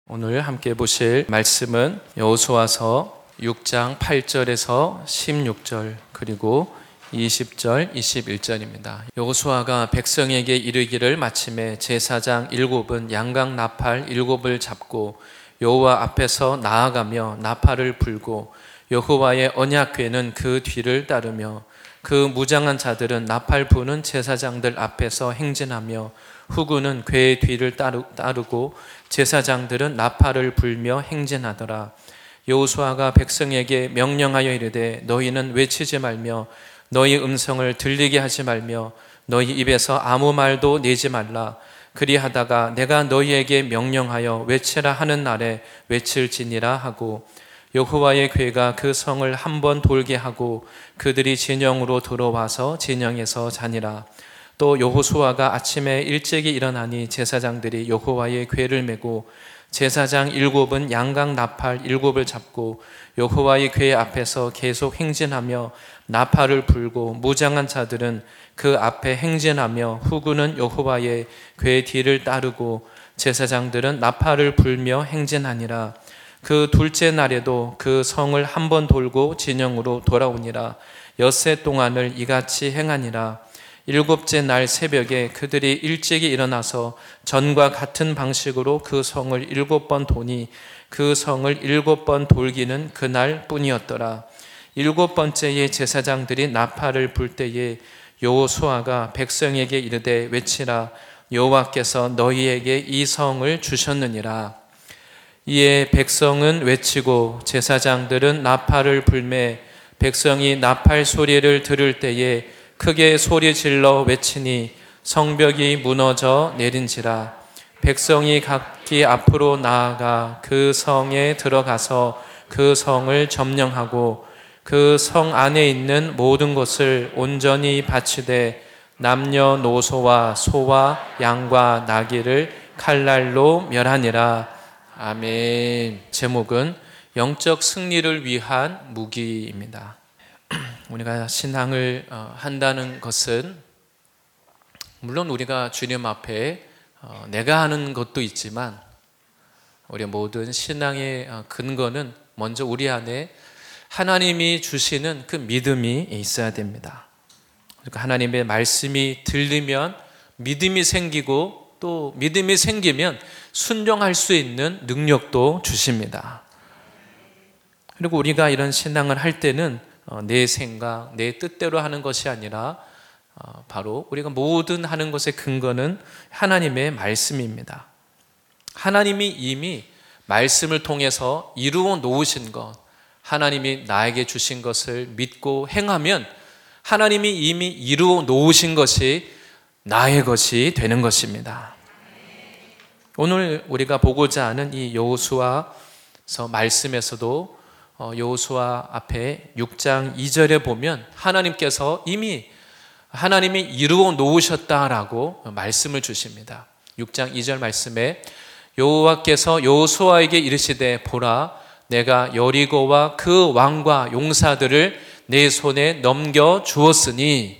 오늘 함께 보실 말씀은 여호수아서 6장 8절에서 16절 그리고 20절, 21절입니다. 여호수아가 백성에게 이르기를 마침에 제사장 7은 양각 나팔 7을 잡고 여호와 앞에서 나아가며 나팔을 불고 여호와의 언약궤는 그 뒤를 따르며 그 무장한 자들은 나팔 부는 제사장들 앞에서 행진하며 후군은 궤의 뒤를 따르고 제사장들은 나팔을 불며 행진하더라. 여호수아가 백성에게 명령하여 이르되 너희는 외치지 말며 너희 음성을 들리게 하지 말며 너희 입에서 아무 말도 내지 말라. 그리하다가 내가 너희에게 명령하여 외치라 하는 날에 외칠지니라 하고 여호와의 궤가 그 성을 한 번 돌게 하고 그들이 진영으로 들어와서 진영에서 자니라. 또 여호수아가 아침에 일찍이 일어나니 제사장들이 여호와의 궤를 메고 제사장 7은 양각 나팔 7을 잡고 여호와의 궤 앞에서 계속 행진하며 나팔을 불고 무장한 자들은 그 앞에 행진하며 후군은 여호와의 궤 뒤를 따르고 제사장들은 나팔을 불며 행진하니라. 그 둘째 날에도 그 성을 한 번 돌고 진영으로 돌아오니라. 엿새 동안을 이같이 행하니라. 7째 날 새벽에 그들이 일찍이 일어나서 전과 같은 방식으로 그 성을 7번 도니 그 성을 7번 돌기는 그날 뿐이었더라. 7번째에 제사장들이 나팔을 불 때에 여호수아가 백성에게 이르되 외치라. 여호와께서 너희에게 이 성을 주셨느니라. 이에 백성은 외치고 제사장들은 나팔을 불매 백성이 나팔 소리를 들을 때에 크게 소리질러 외치니 성벽이 무너져 내린지라. 백성이 각기 앞으로 나아가 그 성에 들어가서 그 성을 점령하고 그 성 안에 있는 모든 것을 온전히 바치되 남녀노소와 소와 양과 나귀를 칼날로 멸하니라. 아멘. 제목은 영적 승리를 위한 무기입니다. 우리가 신앙을 한다는 것은 물론 우리가 주님 앞에 내가 하는 것도 있지만 우리 모든 신앙의 근거는 먼저 우리 안에 하나님이 주시는 그 믿음이 있어야 됩니다. 그러니까 하나님의 말씀이 들리면 믿음이 생기고 또 믿음이 생기면 순종할 수 있는 능력도 주십니다. 그리고 우리가 이런 신앙을 할 때는 내 생각, 내 뜻대로 하는 것이 아니라 바로 우리가 모든 하는 것의 근거는 하나님의 말씀입니다. 하나님이 이미 말씀을 통해서 이루어 놓으신 것, 하나님이 나에게 주신 것을 믿고 행하면 하나님이 이미 이루어 놓으신 것이 나의 것이 되는 것입니다. 오늘 우리가 보고자 하는 이 여호수아서 말씀에서도 여호수아 앞에 6장 2절에 보면 하나님께서 이미 하나님이 이루어 놓으셨다라고 말씀을 주십니다. 6장 2절 말씀에 여호와께서 여호수아에게 이르시되 보라 내가 여리고와 그 왕과 용사들을 내 손에 넘겨 주었으니.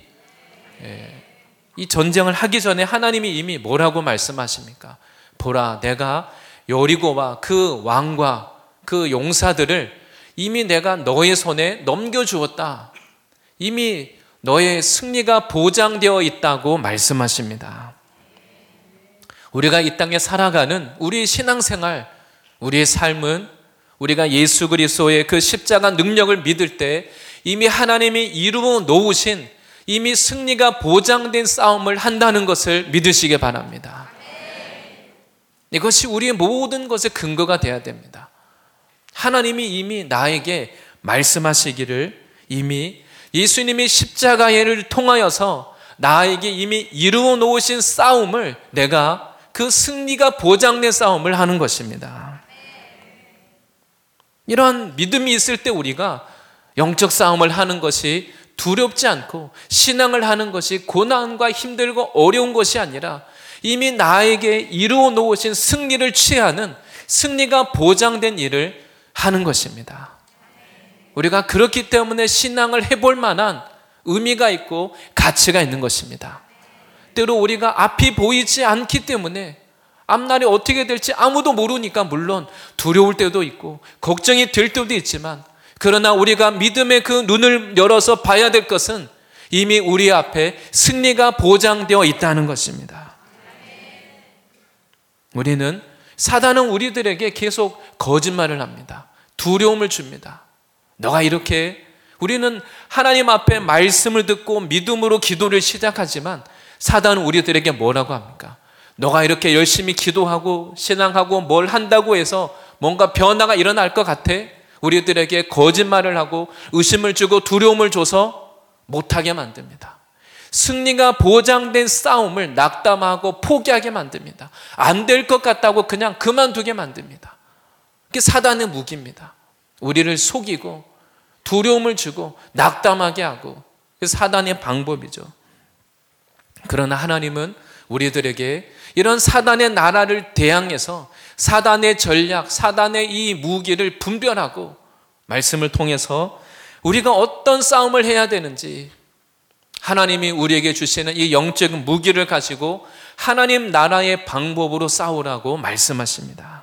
이 전쟁을 하기 전에 하나님이 이미 뭐라고 말씀하십니까? 보라 내가 여리고와 그 왕과 그 용사들을 이미 내가 너의 손에 넘겨주었다. 이미 너의 승리가 보장되어 있다고 말씀하십니다. 우리가 이 땅에 살아가는 우리의 신앙생활, 우리의 삶은 우리가 예수 그리스도의 그 십자가 능력을 믿을 때 이미 하나님이 이루어 놓으신 이미 승리가 보장된 싸움을 한다는 것을 믿으시기 바랍니다. 이것이 우리의 모든 것의 근거가 되어야 됩니다. 하나님이 이미 나에게 말씀하시기를 이미 예수님이 십자가를 통하여서 나에게 이미 이루어 놓으신 싸움을 내가 그 승리가 보장된 싸움을 하는 것입니다. 이러한 믿음이 있을 때 우리가 영적 싸움을 하는 것이 두렵지 않고 신앙을 하는 것이 고난과 힘들고 어려운 것이 아니라 이미 나에게 이루어 놓으신 승리를 취하는 승리가 보장된 일을 하는 것입니다. 우리가 그렇기 때문에 신앙을 해볼 만한 의미가 있고 가치가 있는 것입니다. 때로 우리가 앞이 보이지 않기 때문에 앞날이 어떻게 될지 아무도 모르니까 물론 두려울 때도 있고 걱정이 될 때도 있지만, 그러나 우리가 믿음의 그 눈을 열어서 봐야 될 것은 이미 우리 앞에 승리가 보장되어 있다는 것입니다. 사단은 우리들에게 계속 거짓말을 합니다. 두려움을 줍니다. 너가 이렇게, 우리는 하나님 앞에 말씀을 듣고 믿음으로 기도를 시작하지만 사단은 우리들에게 뭐라고 합니까? 너가 이렇게 열심히 기도하고 신앙하고 뭘 한다고 해서 뭔가 변화가 일어날 것 같아? 우리들에게 거짓말을 하고 의심을 주고 두려움을 줘서 못하게 만듭니다. 승리가 보장된 싸움을 낙담하고 포기하게 만듭니다. 안 될 것 같다고 그냥 그만두게 만듭니다. 그게 사단의 무기입니다. 우리를 속이고 두려움을 주고 낙담하게 하고, 그게 사단의 방법이죠. 그러나 하나님은 우리들에게 이런 사단의 나라를 대항해서 사단의 전략, 사단의 이 무기를 분별하고 말씀을 통해서 우리가 어떤 싸움을 해야 되는지, 하나님이 우리에게 주시는 이 영적인 무기를 가지고 하나님 나라의 방법으로 싸우라고 말씀하십니다.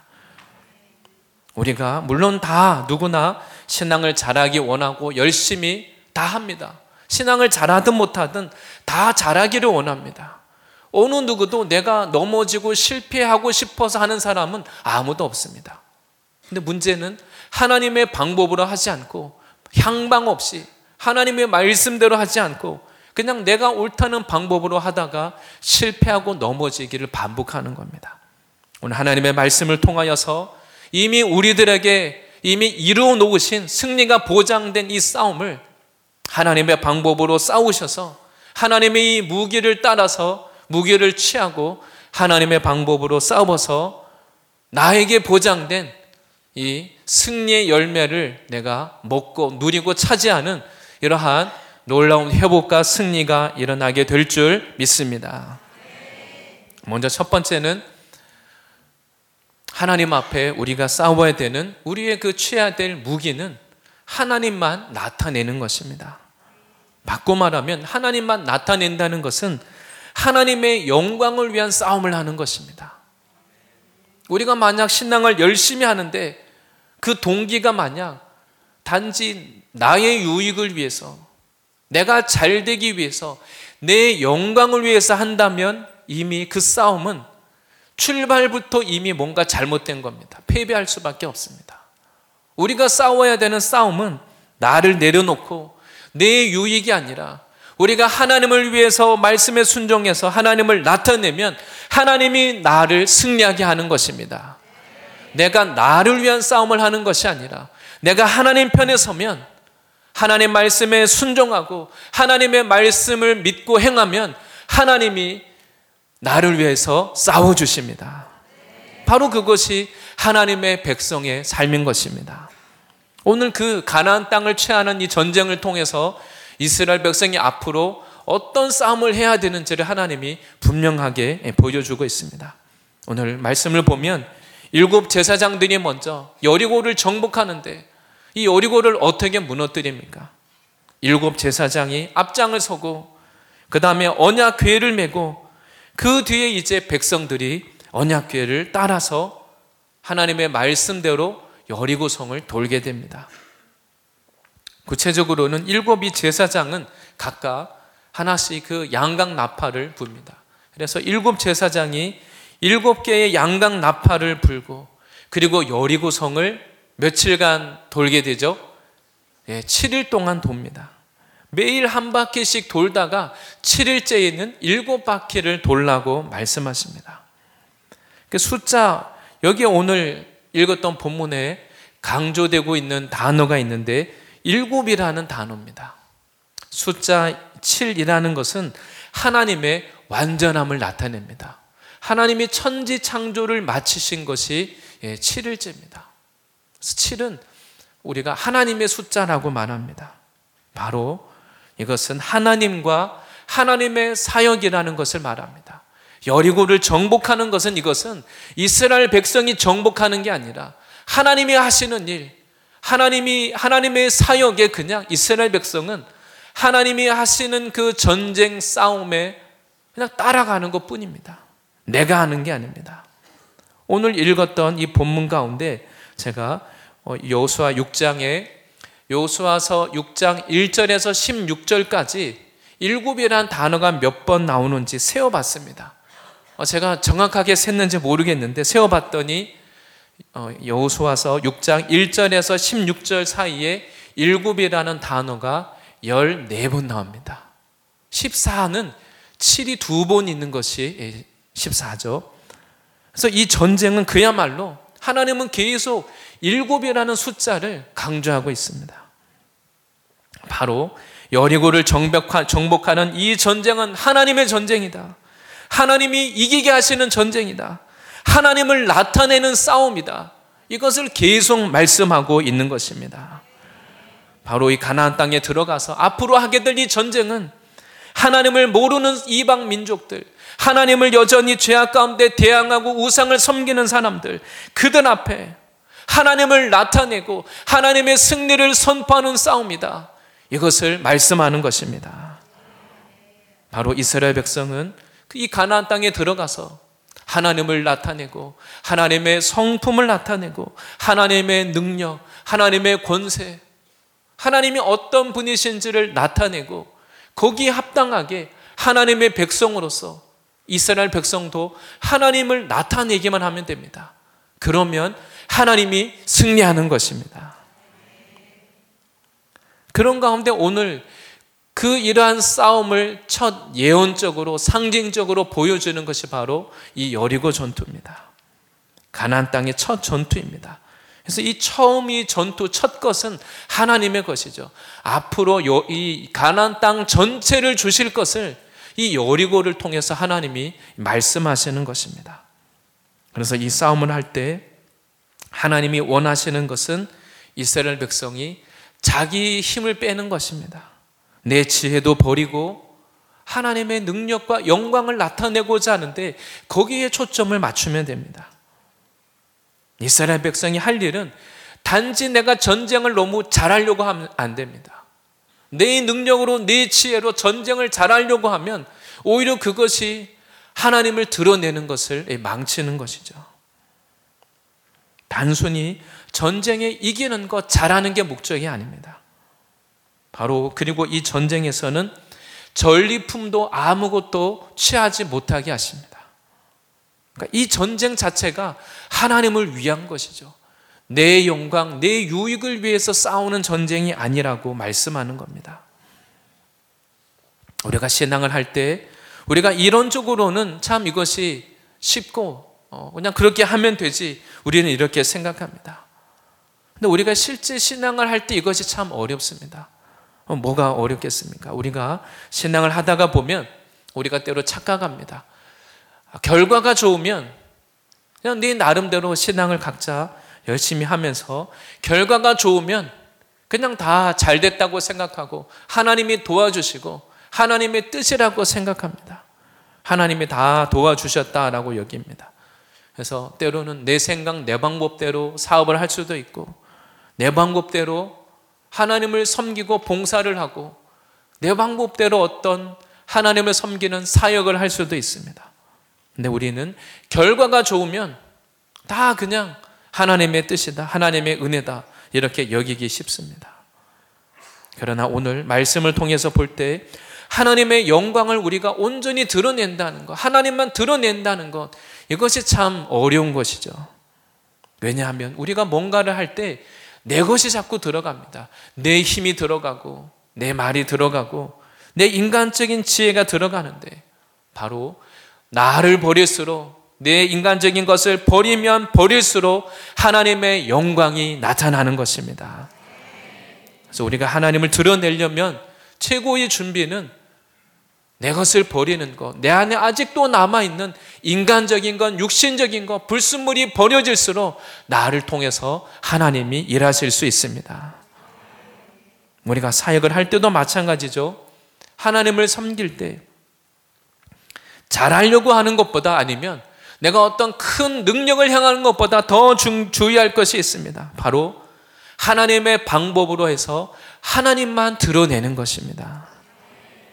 우리가 물론 다 누구나 신앙을 잘하기 원하고 열심히 다 합니다. 신앙을 잘하든 못하든 다 잘하기를 원합니다. 어느 누구도 내가 넘어지고 실패하고 싶어서 하는 사람은 아무도 없습니다. 근데 문제는 하나님의 방법으로 하지 않고 향방 없이 하나님의 말씀대로 하지 않고 그냥 내가 옳다는 방법으로 하다가 실패하고 넘어지기를 반복하는 겁니다. 오늘 하나님의 말씀을 통하여서 이미 우리들에게 이미 이루어 놓으신 승리가 보장된 이 싸움을 하나님의 방법으로 싸우셔서 하나님의 이 무기를 따라서 무기를 취하고 하나님의 방법으로 싸워서 나에게 보장된 이 승리의 열매를 내가 먹고 누리고 차지하는 이러한 놀라운 회복과 승리가 일어나게 될 줄 믿습니다. 먼저 첫 번째는 하나님 앞에 우리가 싸워야 되는, 우리의 그 취해야 될 무기는 하나님만 나타내는 것입니다. 바꿔 말하면 하나님만 나타낸다는 것은 하나님의 영광을 위한 싸움을 하는 것입니다. 우리가 만약 신앙을 열심히 하는데 그 동기가 만약 단지 나의 유익을 위해서, 내가 잘 되기 위해서, 내 영광을 위해서 한다면 이미 그 싸움은 출발부터 이미 뭔가 잘못된 겁니다. 패배할 수밖에 없습니다. 우리가 싸워야 되는 싸움은 나를 내려놓고 내 유익이 아니라 우리가 하나님을 위해서 말씀에 순종해서 하나님을 나타내면 하나님이 나를 승리하게 하는 것입니다. 내가 나를 위한 싸움을 하는 것이 아니라 내가 하나님 편에 서면, 하나님 말씀에 순종하고 하나님의 말씀을 믿고 행하면 하나님이 나를 위해서 싸워주십니다. 바로 그것이 하나님의 백성의 삶인 것입니다. 오늘 그 가나안 땅을 취하는 이 전쟁을 통해서 이스라엘 백성이 앞으로 어떤 싸움을 해야 되는지를 하나님이 분명하게 보여주고 있습니다. 오늘 말씀을 보면 7 제사장들이 먼저 여리고를 정복하는데 이 여리고를 어떻게 무너뜨립니까? 7 제사장이 앞장을 서고 그 다음에 언약궤를 메고 그 뒤에 이제 백성들이 언약궤를 따라서 하나님의 말씀대로 여리고성을 돌게 됩니다. 구체적으로는 7이 제사장은 각각 하나씩 그 양각 나팔을 붑니다. 그래서 7 제사장이 7개의 양각 나팔을 불고 그리고 여리고성을 며칠간 돌게 되죠? 7일 동안 돕니다. 매일 한 바퀴씩 돌다가 7일째에는 7바퀴를 돌라고 말씀하십니다. 그 숫자, 여기 오늘 읽었던 본문에 강조되고 있는 단어가 있는데 7이라는 단어입니다. 숫자 7이라는 것은 하나님의 완전함을 나타냅니다. 하나님이 천지 창조를 마치신 것이 7일째입니다. 7은 우리가 하나님의 숫자라고 말합니다. 바로 이것은 하나님과 하나님의 사역이라는 것을 말합니다. 여리고를 정복하는 것은 이것은 이스라엘 백성이 정복하는 게 아니라 하나님이 하시는 일, 하나님의 사역에 그냥 이스라엘 백성은 하나님이 하시는 그 전쟁 싸움에 그냥 따라가는 것 뿐입니다. 내가 하는 게 아닙니다. 오늘 읽었던 이 본문 가운데 제가 여호수아 6장에 여호수아서 6장 1절에서 16절까지 일곱이라는 단어가 몇 번 나오는지 세어봤습니다. 제가 정확하게 셌는지 모르겠는데 세어봤더니 여호수아서 6장 1절에서 16절 사이에 일곱이라는 단어가 14번 나옵니다. 14는 7이 2번 있는 것이 14죠. 그래서 이 전쟁은 그야말로 하나님은 계속 일곱이라는 숫자를 강조하고 있습니다. 바로 여리고를 정복하는 이 전쟁은 하나님의 전쟁이다. 하나님이 이기게 하시는 전쟁이다. 하나님을 나타내는 싸움이다. 이것을 계속 말씀하고 있는 것입니다. 바로 이 가나안 땅에 들어가서 앞으로 하게 될 이 전쟁은 하나님을 모르는 이방 민족들, 하나님을 여전히 죄악 가운데 대항하고 우상을 섬기는 사람들, 그들 앞에 하나님을 나타내고 하나님의 승리를 선포하는 싸움이다. 이것을 말씀하는 것입니다. 바로 이스라엘 백성은 이 가나안 땅에 들어가서 하나님을 나타내고 하나님의 성품을 나타내고 하나님의 능력, 하나님의 권세, 하나님이 어떤 분이신지를 나타내고 거기에 합당하게 하나님의 백성으로서 이스라엘 백성도 하나님을 나타내기만 하면 됩니다. 그러면 하나님이 승리하는 것입니다. 그런 가운데 오늘 그 이러한 싸움을 첫 예언적으로 상징적으로 보여주는 것이 바로 이 여리고 전투입니다. 가나안 땅의 첫 전투입니다. 그래서 이 처음이 전투 첫 것은 하나님의 것이죠. 앞으로 이 가나안 땅 전체를 주실 것을 이 여리고를 통해서 하나님이 말씀하시는 것입니다. 그래서 이 싸움을 할 때 하나님이 원하시는 것은 이스라엘 백성이 자기 힘을 빼는 것입니다. 내 지혜도 버리고 하나님의 능력과 영광을 나타내고자 하는데 거기에 초점을 맞추면 됩니다. 이스라엘 백성이 할 일은 단지 내가 전쟁을 너무 잘하려고 하면 안 됩니다. 내 능력으로 내 지혜로 전쟁을 잘하려고 하면 오히려 그것이 하나님을 드러내는 것을 망치는 것이죠. 단순히 전쟁에 이기는 것, 잘하는 게 목적이 아닙니다. 바로 그리고 이 전쟁에서는 전리품도 아무것도 취하지 못하게 하십니다. 그러니까 이 전쟁 자체가 하나님을 위한 것이죠. 내 영광, 내 유익을 위해서 싸우는 전쟁이 아니라고 말씀하는 겁니다. 우리가 신앙을 할 때 우리가 이론적으로는 참 이것이 쉽고 그냥 그렇게 하면 되지 우리는 이렇게 생각합니다. 근데 우리가 실제 신앙을 할 때 이것이 참 어렵습니다. 뭐가 어렵겠습니까? 우리가 신앙을 하다가 보면 우리가 때로 착각합니다. 결과가 좋으면 그냥 네 나름대로 신앙을 각자 열심히 하면서 결과가 좋으면 그냥 다 잘 됐다고 생각하고 하나님이 도와주시고 하나님의 뜻이라고 생각합니다. 하나님이 다 도와주셨다라고 여깁니다. 그래서 때로는 내 생각, 내 방법대로 사업을 할 수도 있고 내 방법대로 하나님을 섬기고 봉사를 하고 내 방법대로 어떤 하나님을 섬기는 사역을 할 수도 있습니다. 근데 우리는 결과가 좋으면 다 그냥 하나님의 뜻이다, 하나님의 은혜다 이렇게 여기기 쉽습니다. 그러나 오늘 말씀을 통해서 볼 때 하나님의 영광을 우리가 온전히 드러낸다는 것, 하나님만 드러낸다는 것, 이것이 참 어려운 것이죠. 왜냐하면 우리가 뭔가를 할 때 내 것이 자꾸 들어갑니다. 내 힘이 들어가고 내 말이 들어가고 내 인간적인 지혜가 들어가는데 바로 나를 버릴수록 내 인간적인 것을 버리면 버릴수록 하나님의 영광이 나타나는 것입니다. 그래서 우리가 하나님을 드러내려면 최고의 준비는 내 것을 버리는 것, 내 안에 아직도 남아있는 인간적인 것, 육신적인 것, 불순물이 버려질수록 나를 통해서 하나님이 일하실 수 있습니다. 우리가 사역을 할 때도 마찬가지죠. 하나님을 섬길 때 잘하려고 하는 것보다 아니면 내가 어떤 큰 능력을 향하는 것보다 더 주의할 것이 있습니다. 바로 하나님의 방법으로 해서 하나님만 드러내는 것입니다.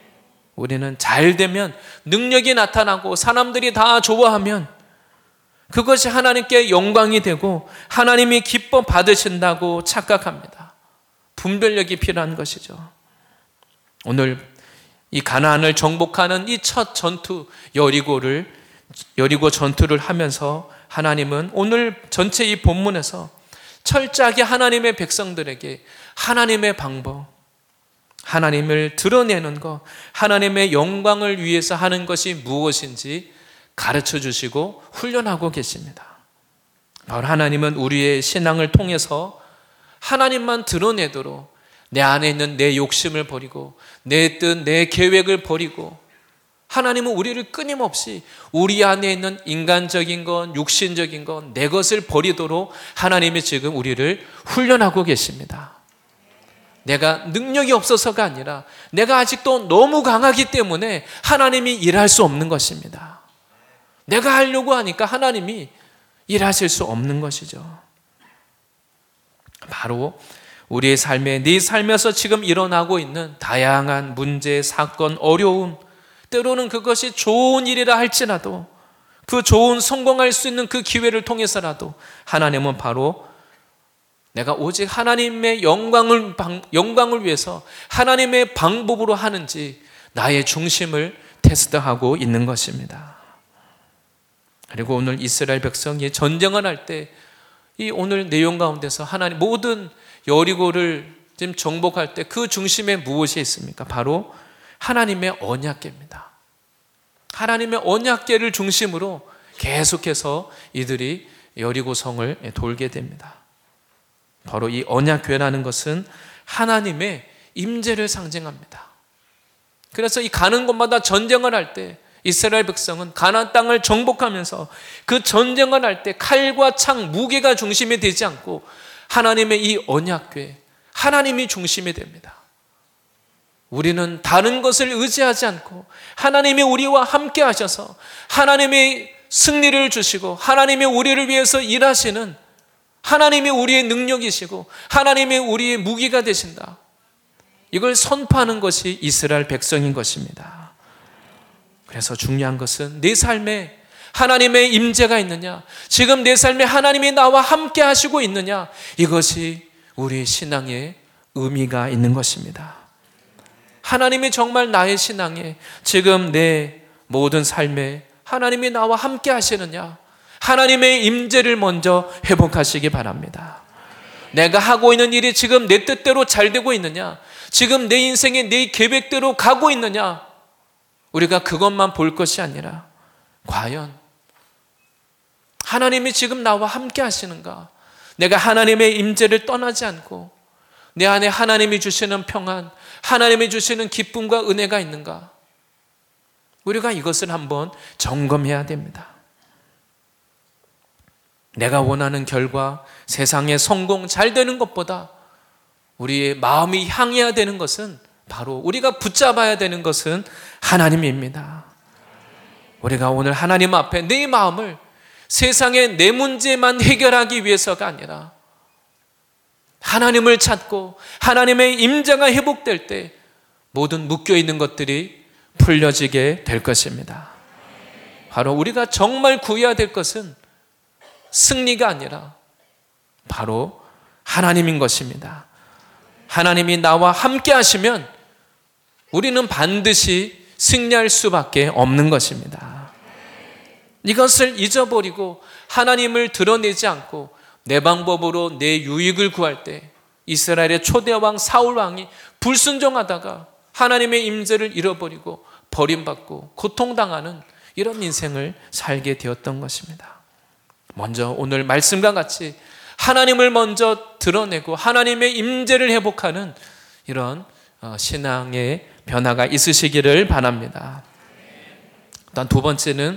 우리는 잘 되면 능력이 나타나고 사람들이 다 좋아하면 그것이 하나님께 영광이 되고 하나님이 기뻐 받으신다고 착각합니다. 분별력이 필요한 것이죠. 오늘 이 가나안을 정복하는 이 첫 전투 여리고 전투를 하면서 하나님은 오늘 전체 이 본문에서 철저하게 하나님의 백성들에게 하나님의 방법, 하나님을 드러내는 것, 하나님의 영광을 위해서 하는 것이 무엇인지 가르쳐 주시고 훈련하고 계십니다. 바로 하나님은 우리의 신앙을 통해서 하나님만 드러내도록 내 안에 있는 내 욕심을 버리고 내 뜻, 내 계획을 버리고 하나님은 우리를 끊임없이 우리 안에 있는 인간적인 것, 육신적인 것, 내 것을 버리도록 하나님이 지금 우리를 훈련하고 계십니다. 내가 능력이 없어서가 아니라 내가 아직도 너무 강하기 때문에 하나님이 일할 수 없는 것입니다. 내가 하려고 하니까 하나님이 일하실 수 없는 것이죠. 바로 우리의 삶에, 네 삶에서 지금 일어나고 있는 다양한 문제, 사건, 어려움, 때로는 그것이 좋은 일이라 할지라도 그 좋은 성공할 수 있는 그 기회를 통해서라도 하나님은 바로 내가 오직 하나님의 영광을 위해서 하나님의 방법으로 하는지 나의 중심을 테스트하고 있는 것입니다. 그리고 오늘 이스라엘 백성이 전쟁을 할 때 이 오늘 내용 가운데서 하나님 모든 여리고를 지금 정복할 때 그 중심에 무엇이 있습니까? 바로 하나님의 언약궤입니다. 하나님의 언약궤를 중심으로 계속해서 이들이 여리고성을 돌게 됩니다. 바로 이 언약궤라는 것은 하나님의 임재를 상징합니다. 그래서 이 가는 곳마다 전쟁을 할 때 이스라엘 백성은 가나안 땅을 정복하면서 그 전쟁을 할 때 칼과 창, 무게가 중심이 되지 않고 하나님의 이 언약궤, 하나님이 중심이 됩니다. 우리는 다른 것을 의지하지 않고 하나님이 우리와 함께 하셔서 하나님의 승리를 주시고 하나님이 우리를 위해서 일하시는 하나님이 우리의 능력이시고 하나님이 우리의 무기가 되신다. 이걸 선포하는 것이 이스라엘 백성인 것입니다. 그래서 중요한 것은 내 삶에 하나님의 임재가 있느냐, 지금 내 삶에 하나님이 나와 함께 하시고 있느냐, 이것이 우리 신앙의 의미가 있는 것입니다. 하나님이 정말 나의 신앙에 지금 내 모든 삶에 하나님이 나와 함께 하시느냐, 하나님의 임재를 먼저 회복하시기 바랍니다. 내가 하고 있는 일이 지금 내 뜻대로 잘 되고 있느냐, 지금 내 인생에 내 계획대로 가고 있느냐, 우리가 그것만 볼 것이 아니라 과연 하나님이 지금 나와 함께 하시는가, 내가 하나님의 임재를 떠나지 않고 내 안에 하나님이 주시는 평안, 하나님이 주시는 기쁨과 은혜가 있는가, 우리가 이것을 한번 점검해야 됩니다. 내가 원하는 결과, 세상의 성공, 잘 되는 것보다 우리의 마음이 향해야 되는 것은, 바로 우리가 붙잡아야 되는 것은 하나님입니다. 우리가 오늘 하나님 앞에 내 마음을 세상의 내 문제만 해결하기 위해서가 아니라 하나님을 찾고 하나님의 임재가 회복될 때 모든 묶여있는 것들이 풀려지게 될 것입니다. 바로 우리가 정말 구해야 될 것은 승리가 아니라 바로 하나님인 것입니다. 하나님이 나와 함께 하시면 우리는 반드시 승리할 수밖에 없는 것입니다. 이것을 잊어버리고 하나님을 드러내지 않고 내 방법으로 내 유익을 구할 때 이스라엘의 초대왕 사울왕이 불순종하다가 하나님의 임재를 잃어버리고 버림받고 고통당하는 이런 인생을 살게 되었던 것입니다. 먼저 오늘 말씀과 같이 하나님을 먼저 드러내고 하나님의 임재를 회복하는 이런 신앙의 변화가 있으시기를 바랍니다. 일단 두 번째는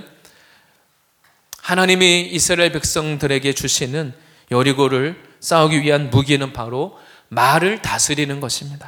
하나님이 이스라엘 백성들에게 주시는 여리고를 싸우기 위한 무기는 바로 말을 다스리는 것입니다.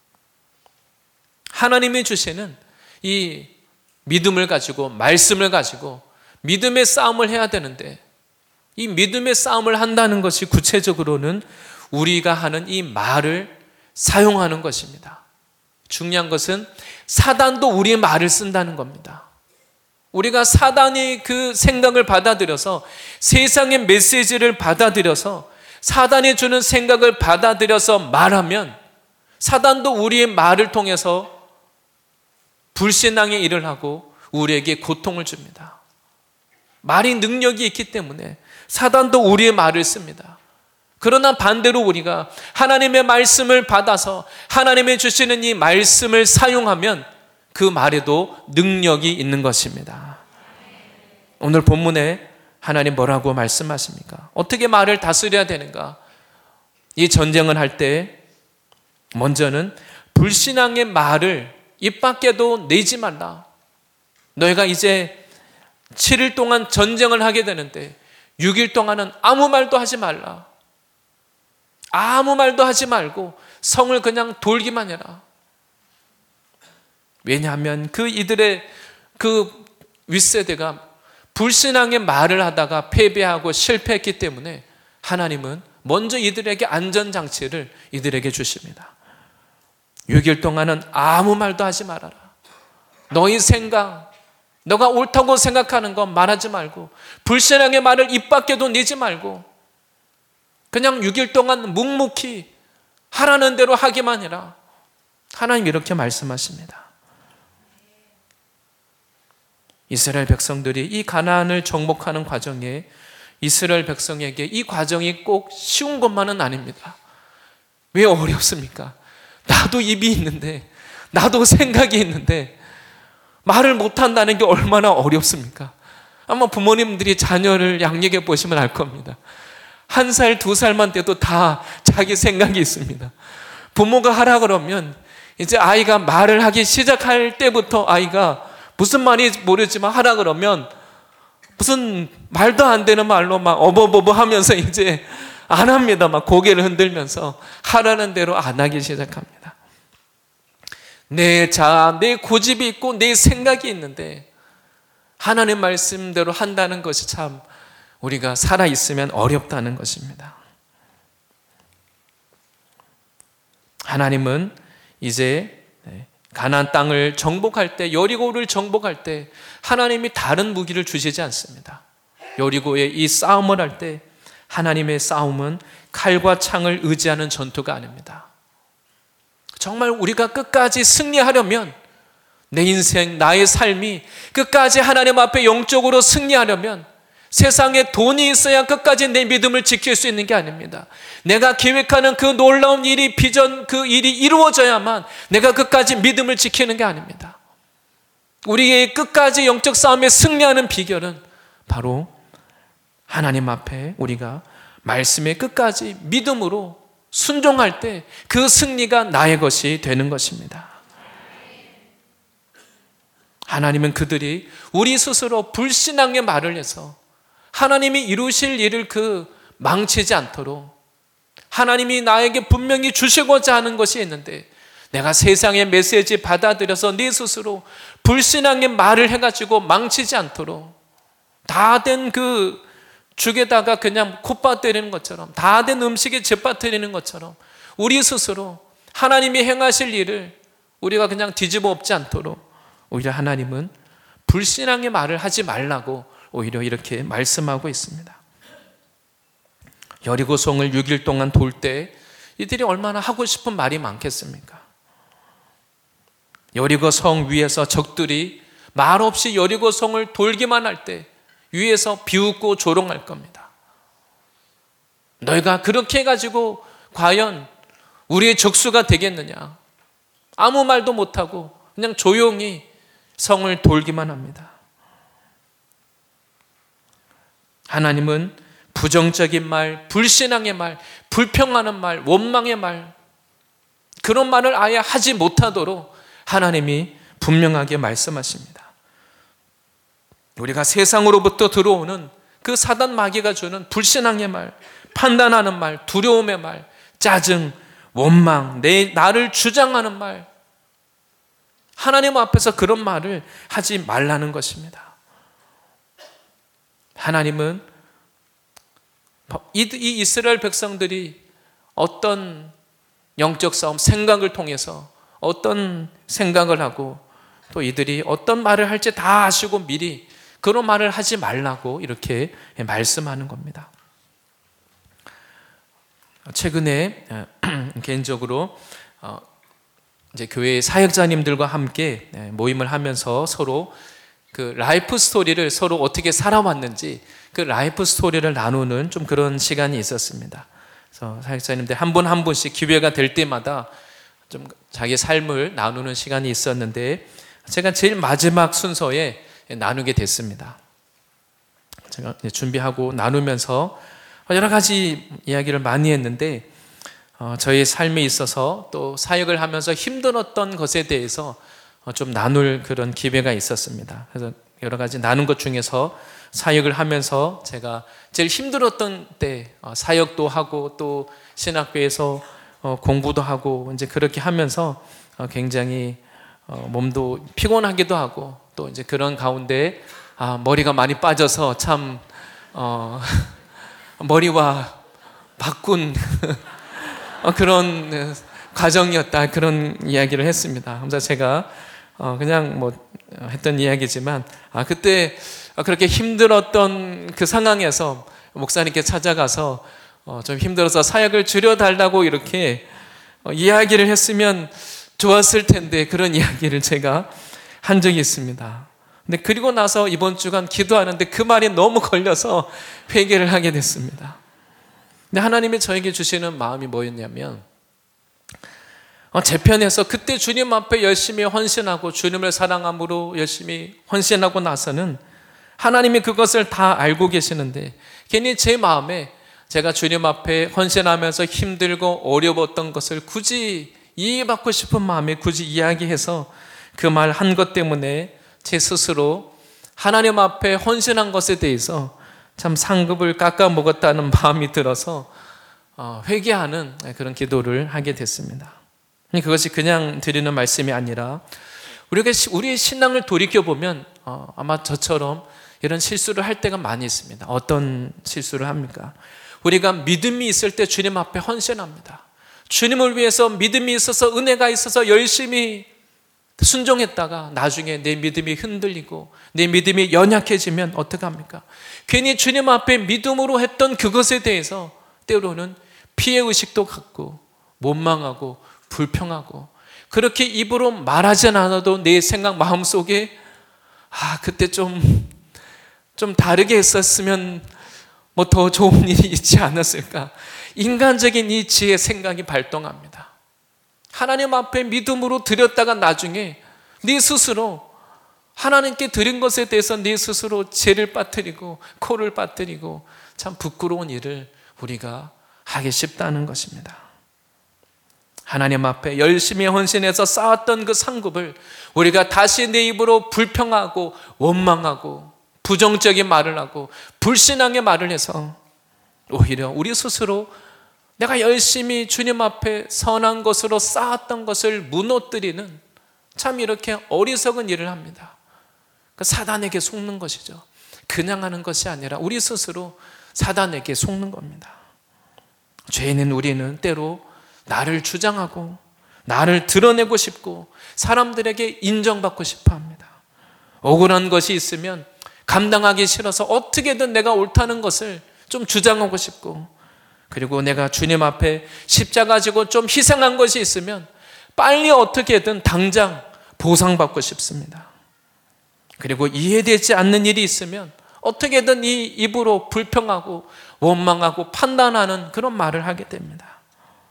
하나님이 주시는 이 믿음을 가지고, 말씀을 가지고 믿음의 싸움을 해야 되는데, 이 믿음의 싸움을 한다는 것이 구체적으로는 우리가 하는 이 말을 사용하는 것입니다. 중요한 것은 사단도 우리의 말을 쓴다는 겁니다. 우리가 사단이 그 생각을 받아들여서 세상의 메시지를 받아들여서 사단이 주는 생각을 받아들여서 말하면 사단도 우리의 말을 통해서 불신앙의 일을 하고 우리에게 고통을 줍니다. 말이 능력이 있기 때문에 사단도 우리의 말을 씁니다. 그러나 반대로 우리가 하나님의 말씀을 받아서 하나님이 주시는 이 말씀을 사용하면 그 말에도 능력이 있는 것입니다. 오늘 본문에 하나님 뭐라고 말씀하십니까? 어떻게 말을 다스려야 되는가? 이 전쟁을 할 때 먼저는 불신앙의 말을 입 밖에도 내지 말라. 너희가 이제 7일 동안 전쟁을 하게 되는데 6일 동안은 아무 말도 하지 말라. 아무 말도 하지 말고 성을 그냥 돌기만 해라. 왜냐하면 이들의 그 윗세대가 불신앙의 말을 하다가 패배하고 실패했기 때문에 하나님은 먼저 이들에게 안전장치를 이들에게 주십니다. 6일 동안은 아무 말도 하지 말아라. 너희 생각, 너가 옳다고 생각하는 건 말하지 말고 불신앙의 말을 입 밖에도 내지 말고 그냥 6일 동안 묵묵히 하라는 대로 하기만 해라. 하나님 이렇게 말씀하십니다. 이스라엘 백성들이 이 가나안을 정복하는 과정에 이스라엘 백성에게 이 과정이 꼭 쉬운 것만은 아닙니다. 왜 어렵습니까? 나도 입이 있는데, 나도 생각이 있는데 말을 못한다는 게 얼마나 어렵습니까? 아마 부모님들이 자녀를 양육해 보시면 알 겁니다. 1살, 2살만 돼도 다 자기 생각이 있습니다. 부모가 하라 그러면 이제 아이가 말을 하기 시작할 때부터 아이가 무슨 말인지 모르지만 하라 그러면 무슨 말도 안 되는 말로 막 어버버버 하면서 이제 안 합니다. 막 고개를 흔들면서 하라는 대로 안 하기 시작합니다. 내 자아, 내 고집이 있고 내 생각이 있는데 하나님 말씀대로 한다는 것이 참 우리가 살아있으면 어렵다는 것입니다. 하나님은 이제 가나안 땅을 정복할 때, 여리고를 정복할 때 하나님이 다른 무기를 주시지 않습니다. 여리고의 이 싸움을 할 때 하나님의 싸움은 칼과 창을 의지하는 전투가 아닙니다. 정말 우리가 끝까지 승리하려면 내 인생, 나의 삶이 끝까지 하나님 앞에 영적으로 승리하려면 세상에 돈이 있어야 끝까지 내 믿음을 지킬 수 있는 게 아닙니다. 내가 계획하는 그 놀라운 일이, 비전, 그 일이 이루어져야만 내가 끝까지 믿음을 지키는 게 아닙니다. 우리의 끝까지 영적 싸움에 승리하는 비결은 바로 하나님 앞에 우리가 말씀에 끝까지 믿음으로 순종할 때 그 승리가 나의 것이 되는 것입니다. 하나님은 그들이 우리 스스로 불신앙의 말을 해서 하나님이 이루실 일을 망치지 않도록 하나님이 나에게 분명히 주시고자 하는 것이 있는데 내가 세상의 메시지 받아들여서 네 스스로 불신앙의 말을 해가지고 망치지 않도록 다 된 죽에다가 그냥 콧바 때리는 것처럼 다 된 음식에 잿바 때리는 것처럼 우리 스스로 하나님이 행하실 일을 우리가 그냥 뒤집어 엎지 않도록 오히려 하나님은 불신앙의 말을 하지 말라고 오히려 이렇게 말씀하고 있습니다. 여리고성을 6일 동안 돌 때 이들이 얼마나 하고 싶은 말이 많겠습니까? 여리고성 위에서 적들이 말없이 여리고성을 돌기만 할 때 위에서 비웃고 조롱할 겁니다. 너희가 그렇게 해가지고 과연 우리의 적수가 되겠느냐? 아무 말도 못하고 그냥 조용히 성을 돌기만 합니다. 하나님은 부정적인 말, 불신앙의 말, 불평하는 말, 원망의 말, 그런 말을 아예 하지 못하도록 하나님이 분명하게 말씀하십니다. 우리가 세상으로부터 들어오는 그 사단 마귀가 주는 불신앙의 말, 판단하는 말, 두려움의 말, 짜증, 원망, 나를 주장하는 말, 하나님 앞에서 그런 말을 하지 말라는 것입니다. 하나님은 이 이스라엘 백성들이 어떤 영적 싸움, 생각을 통해서 어떤 생각을 하고 또 이들이 어떤 말을 할지 다 아시고 미리 그런 말을 하지 말라고 이렇게 말씀하는 겁니다. 최근에 개인적으로 이제 교회 사역자님들과 함께 모임을 하면서 서로 그 라이프 스토리를 서로 어떻게 살아왔는지 그 라이프 스토리를 나누는 좀 그런 시간이 있었습니다. 그래서 사역자님들 한 분 한 분씩 기회가 될 때마다 좀 자기 삶을 나누는 시간이 있었는데 제가 제일 마지막 순서에 나누게 됐습니다. 제가 준비하고 나누면서 여러 가지 이야기를 많이 했는데 저의 삶에 있어서 또 사역을 하면서 힘들었던 것에 대해서 좀 나눌 그런 기회가 있었습니다. 그래서 여러 가지 나눈 것 중에서 사역을 하면서 제가 제일 힘들었던 때 사역도 하고 또 신학교에서 공부도 하고 이제 그렇게 하면서 굉장히 몸도 피곤하기도 하고 또 이제 그런 가운데 머리가 많이 빠져서 참 머리와 바꾼 그런 과정이었다, 그런 이야기를 했습니다. 그래서 제가 그냥 뭐 했던 이야기지만 그때 그렇게 힘들었던 그 상황에서 목사님께 찾아가서 좀 힘들어서 사역을 줄여달라고 이렇게 이야기를 했으면 좋았을 텐데 그런 이야기를 제가 한 적이 있습니다. 근데 그리고 나서 이번 주간 기도하는데 그 말이 너무 걸려서 회개를 하게 됐습니다. 근데 하나님이 저에게 주시는 마음이 뭐였냐면 제 편에서 그때 주님 앞에 열심히 헌신하고 주님을 사랑함으로 열심히 헌신하고 나서는 하나님이 그것을 다 알고 계시는데 괜히 제 마음에 제가 주님 앞에 헌신하면서 힘들고 어려웠던 것을 굳이 이해받고 싶은 마음에 굳이 이야기해서 그 말 한 것 때문에 제 스스로 하나님 앞에 헌신한 것에 대해서 참 상급을 깎아 먹었다는 마음이 들어서 회개하는 그런 기도를 하게 됐습니다. 그것이 그냥 드리는 말씀이 아니라 우리가 우리의 신앙을 돌이켜보면 아마 저처럼 이런 실수를 할 때가 많이 있습니다. 어떤 실수를 합니까? 우리가 믿음이 있을 때 주님 앞에 헌신합니다. 주님을 위해서 믿음이 있어서 은혜가 있어서 열심히 순종했다가 나중에 내 믿음이 흔들리고 내 믿음이 연약해지면 어떡합니까? 괜히 주님 앞에 믿음으로 했던 그것에 대해서 때로는 피해의식도 갖고 원망하고 불평하고 그렇게 입으로 말하진 않아도 내 생각 마음속에 그때 좀 다르게 했었으면 뭐 더 좋은 일이 있지 않았을까, 인간적인 이 지혜 생각이 발동합니다. 하나님 앞에 믿음으로 드렸다가 나중에 네 스스로 하나님께 드린 것에 대해서 네 스스로 죄를 빠뜨리고 코를 빠뜨리고 참 부끄러운 일을 우리가 하기 쉽다는 것입니다. 하나님 앞에 열심히 헌신해서 쌓았던 그 상급을 우리가 다시 내 입으로 불평하고 원망하고 부정적인 말을 하고 불신앙의 말을 해서 오히려 우리 스스로 내가 열심히 주님 앞에 선한 것으로 쌓았던 것을 무너뜨리는 참 이렇게 어리석은 일을 합니다. 사단에게 속는 것이죠. 그냥 하는 것이 아니라 우리 스스로 사단에게 속는 겁니다. 죄인은 우리는 때로 나를 주장하고 나를 드러내고 싶고 사람들에게 인정받고 싶어 합니다. 억울한 것이 있으면 감당하기 싫어서 어떻게든 내가 옳다는 것을 좀 주장하고 싶고, 그리고 내가 주님 앞에 십자가 지고 좀 희생한 것이 있으면 빨리 어떻게든 당장 보상받고 싶습니다. 그리고 이해되지 않는 일이 있으면 어떻게든 이 입으로 불평하고 원망하고 판단하는 그런 말을 하게 됩니다.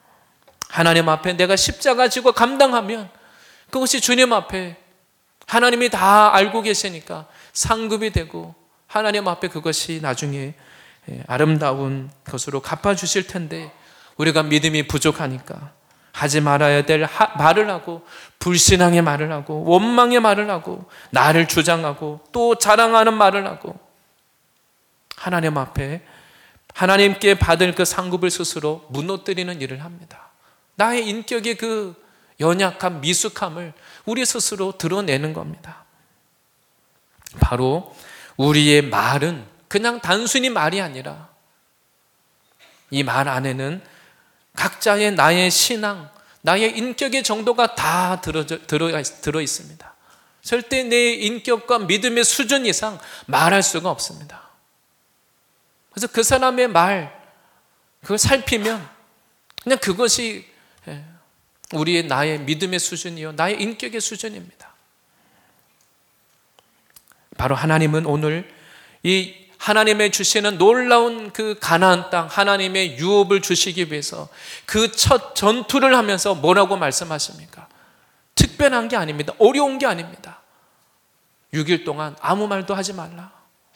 하나님 앞에 내가 십자가 지고 감당하면 그것이 주님 앞에 하나님이 다 알고 계시니까 상급이 되고 하나님 앞에 그것이 나중에 아름다운 것으로 갚아주실 텐데, 우리가 믿음이 부족하니까 하지 말아야 될 말을 하고 불신앙의 말을 하고 원망의 말을 하고 나를 주장하고 또 자랑하는 말을 하고 하나님 앞에 하나님께 받을 그 상급을 스스로 무너뜨리는 일을 합니다. 나의 인격의 그 연약함, 미숙함을 우리 스스로 드러내는 겁니다. 바로 우리의 말은 그냥 단순히 말이 아니라 이 말 안에는 각자의 나의 신앙, 나의 인격의 정도가 다 들어 있습니다. 절대 내 인격과 믿음의 수준 이상 말할 수가 없습니다. 그래서 그 사람의 말, 그걸 살피면 그냥 그것이 우리의 나의 믿음의 수준이요, 나의 인격의 수준입니다. 바로 하나님은 오늘 이 하나님의 주시는 놀라운 그 가나안 땅, 하나님의 유업을 주시기 위해서 그 첫 전투를 하면서 뭐라고 말씀하십니까? 특별한 게 아닙니다. 어려운 게 아닙니다. 6일 동안 아무 말도 하지 말라.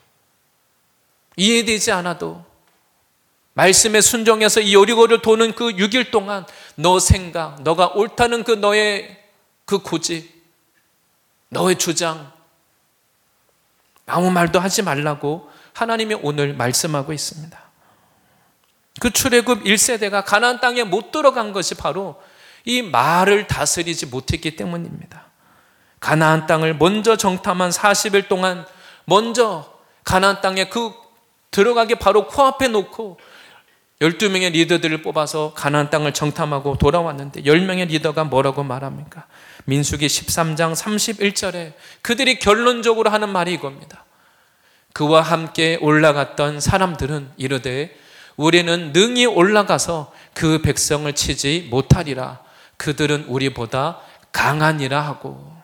이해되지 않아도 말씀에 순종해서 이 여리고를 도는 그 6일 동안 너 생각, 너가 옳다는 그 너의 그 고집, 너의 주장, 아무 말도 하지 말라고 하나님이 오늘 말씀하고 있습니다. 그 출애굽 1세대가 가나안 땅에 못 들어간 것이 바로 이 말을 다스리지 못했기 때문입니다. 가나안 땅을 먼저 정탐한 40일 동안 먼저 가나안 땅에 그 들어가기 바로 코앞에 놓고 12명의 리더들을 뽑아서 가나안 땅을 정탐하고 돌아왔는데 10명의 리더가 뭐라고 말합니까? 민수기 13장 31절에 그들이 결론적으로 하는 말이 이겁니다. 그와 함께 올라갔던 사람들은 이르되 우리는 능히 올라가서 그 백성을 치지 못하리라. 그들은 우리보다 강하니라 하고,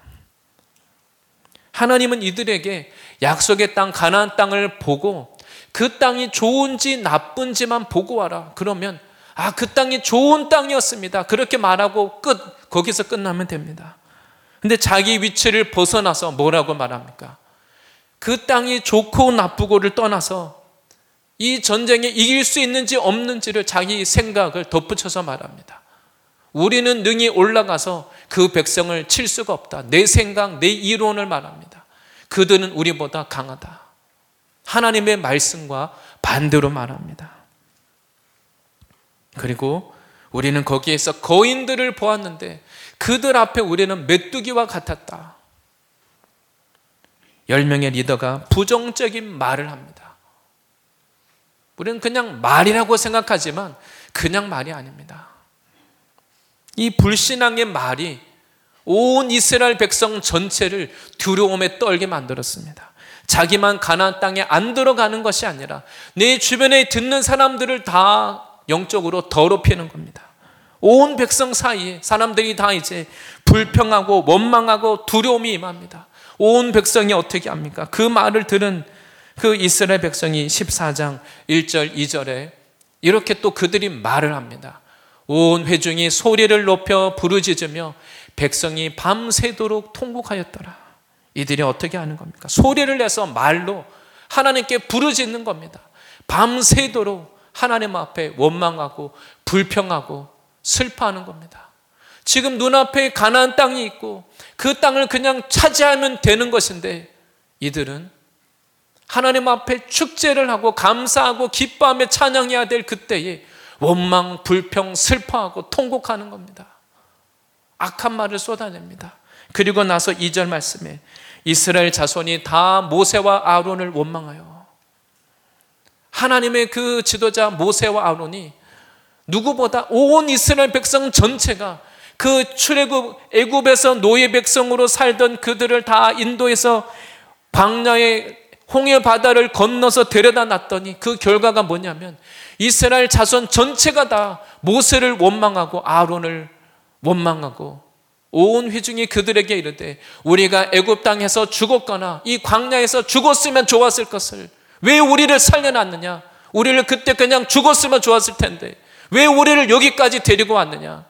하나님은 이들에게 약속의 땅 가나안 땅을 보고 그 땅이 좋은지 나쁜지만 보고 와라. 그러면 그 땅이 좋은 땅이었습니다. 그렇게 말하고 거기서 끝나면 됩니다. 근데 자기 위치를 벗어나서 뭐라고 말합니까? 그 땅이 좋고 나쁘고를 떠나서 이 전쟁에 이길 수 있는지 없는지를 자기 생각을 덧붙여서 말합니다. 우리는 능히 올라가서 그 백성을 칠 수가 없다. 내 생각, 내 이론을 말합니다. 그들은 우리보다 강하다. 하나님의 말씀과 반대로 말합니다. 그리고 우리는 거기에서 거인들을 보았는데 그들 앞에 우리는 메뚜기와 같았다. 10명의 리더가 부정적인 말을 합니다. 우리는 그냥 말이라고 생각하지만 그냥 말이 아닙니다. 이 불신앙의 말이 온 이스라엘 백성 전체를 두려움에 떨게 만들었습니다. 자기만 가나안 땅에 안 들어가는 것이 아니라 내 주변에 듣는 사람들을 다 영적으로 더럽히는 겁니다. 온 백성 사이에 사람들이 다 이제 불평하고 원망하고 두려움이 임합니다. 온 백성이 어떻게 합니까? 그 말을 들은 그 이스라엘 백성이 14장 1절 2절에 이렇게 또 그들이 말을 합니다. 온 회중이 소리를 높여 부르짖으며 백성이 밤새도록 통곡하였더라. 이들이 어떻게 하는 겁니까? 소리를 내서 말로 하나님께 부르짖는 겁니다. 밤새도록 하나님 앞에 원망하고 불평하고 슬퍼하는 겁니다. 지금 눈앞에 가나안 땅이 있고 그 땅을 그냥 차지하면 되는 것인데 이들은 하나님 앞에 축제를 하고 감사하고 기뻐하며 찬양해야 될 그때에 원망, 불평, 슬퍼하고 통곡하는 겁니다. 악한 말을 쏟아냅니다. 그리고 나서 2절 말씀에 이스라엘 자손이 다 모세와 아론을 원망하여, 하나님의 그 지도자 모세와 아론이 누구보다 온 이스라엘 백성 전체가 그 출애굽 애굽에서 노예 백성으로 살던 그들을 다 인도해서 광야의 홍해 바다를 건너서 데려다 놨더니 그 결과가 뭐냐면 이스라엘 자손 전체가 다 모세를 원망하고 아론을 원망하고 온 회중이 그들에게 이르되 우리가 애굽 땅에서 죽었거나 이 광야에서 죽었으면 좋았을 것을 왜 우리를 살려놨느냐? 우리를 그때 그냥 죽었으면 좋았을 텐데 왜 우리를 여기까지 데리고 왔느냐?